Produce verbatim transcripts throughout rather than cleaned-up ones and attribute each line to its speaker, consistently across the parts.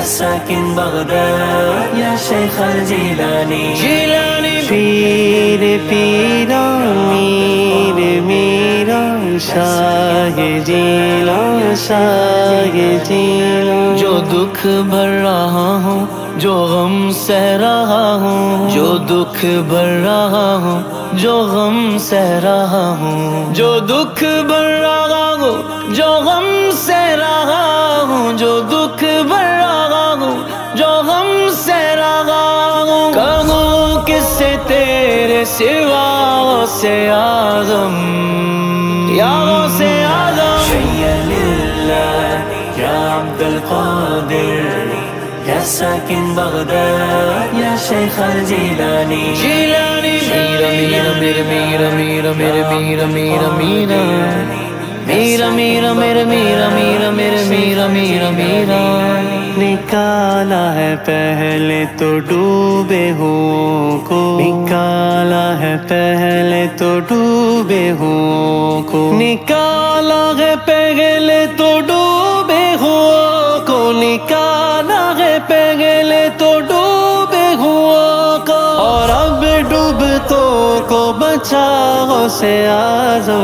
Speaker 1: يا ساكن بغداد يا شيخ الجيلاني
Speaker 2: جیلانی
Speaker 1: پیر پیرا میر میرا شاہ جیلان شاہ جیلان
Speaker 2: جو دکھ بھر رہا ہوں جو غم سہ رہا ہوں جو دکھ بھر رہا ہوں جو غم سہ رہا ہوں جو دکھ بھر رہا ہوں جو غم سہ رہا ہوں جو دکھ بھر رہا ہوں جو غم سہ رہا ہوں کہوں کس سے تیرے سوا سے اعظم یا سے اعظم
Speaker 1: شيا لله يا عبد القادر يا ساكن بغداد يا شيخ الجيلاني
Speaker 2: جیلانی میرا میرا میرا میرا میرا میرا میرا میرا میرا میرا میرا میرا میرا میرا میرا میرا میرا میرا
Speaker 1: نکالا ہے پہلے تو ڈوبے ہوں کو نکالا ہے پہلے تو ڈوبے ہوں کو
Speaker 2: نکالا ہے پہلے تو ڈوبے ہوا کو نکالا ہے پہلے تو ڈوبے ہوا کو
Speaker 1: اور اب ڈوبتوں کو بچا غوث اعظم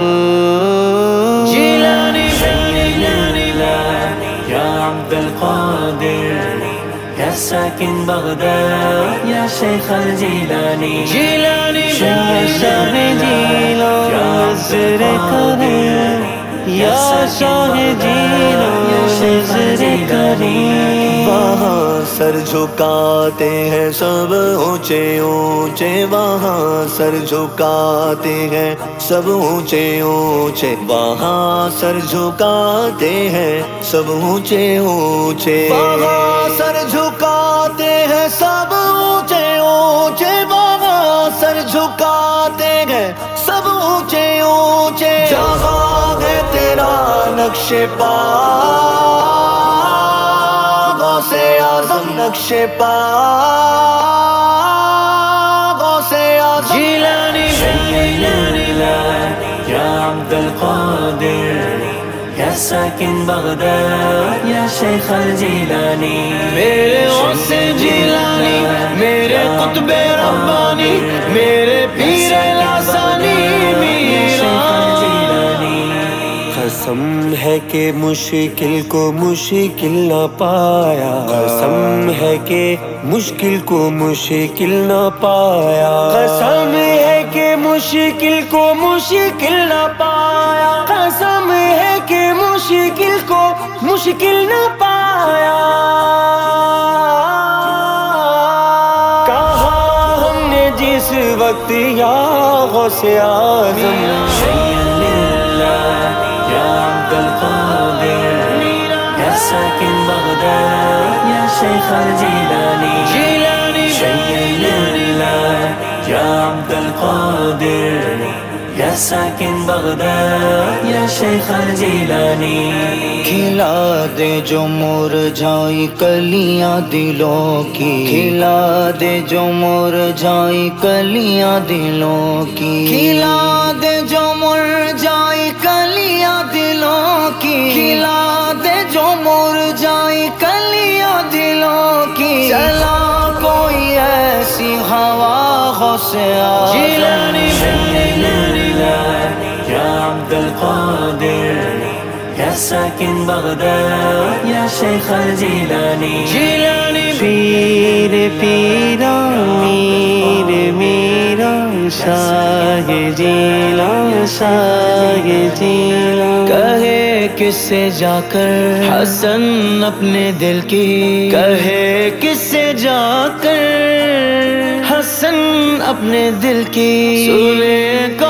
Speaker 2: جیلانی
Speaker 1: يا عبد القادر يا ساكن بغداد يا شيخ الجيلاني
Speaker 2: جیلانی
Speaker 1: يا شاہ جیلان نظر کریم یا شاہ جیلان نظر کریم
Speaker 2: وہاں سر جھکاتے ہیں سب اونچے اونچے وہاں سر جھکاتے ہیں سب اونچے اونچے وہاں سر جھکاتے ہیں سب اونچے اونچے وہاں سر جھکاتے ہیں سب اونچے اونچے وہاں سر جھکاتے ہیں سب اونچے اونچے جہاں ہے تیرا نقش پا غوث اعظم نقش پا غوث اعظم جیلانی
Speaker 1: يا عبد القادر يا ساكن بغداد يا شيخ الجيلاني
Speaker 2: میرے غوث جیلانی میرے قطب ربانی میرے پیر لاسانی میرا
Speaker 1: قسم ہے کہ مشکل کو مشکل نہ پایا قسم ہے کہ مشکل کو مشکل نہ پایا
Speaker 2: قسم ہے کہ مشکل کو مشکل نہ پایا قسم ہے کہ مشکل کو مشکل نہ پایا کہا ہم نے جس وقت یا غوث اعظم
Speaker 1: شيا لله يا عبد القادر يا ساكن بغداد يا شيخ الجيلاني
Speaker 2: جیلانی
Speaker 1: شيا لله يا عبد القادر يا ساكن بغداد يا شيخ الجيلاني
Speaker 2: کھلا دے جو مرجھائی کلیاں دلوں کی کھلا دے جو مرجھائی کلیاں دلوں کی کھلا دے جو مرجھائی کلیاں دلوں کی کھلا دے جو مرجھائی کلیاں دلوں کی چلا کوئی ایسی ہوا غوث اعظم جیلانی
Speaker 1: يا عبد القادر يا ساكن بغداد يا شيخ الجيلاني
Speaker 2: جیلانی
Speaker 1: پیر پیرا میر میرا شاہ جیلان شاہ جیلان
Speaker 2: کہے کس سے جا کر حسن اپنے دل کی کہے کس سے جا کر حسن اپنے دل کی سنے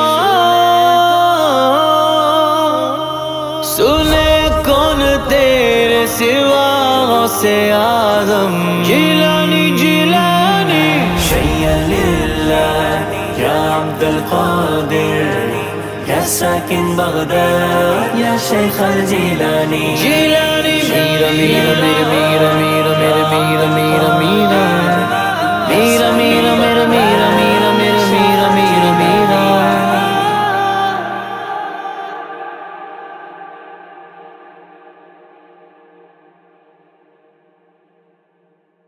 Speaker 2: کون سنے کون تیرے سوا غوث اعظم جیلانی جیلانی
Speaker 1: شيا لله يا عبد القادر يا ساكن بغداد يا شيخ الجيلاني
Speaker 2: جیلانی میرا میرا میرا میرا میرا میرا میرا میرا میرا میرا میرا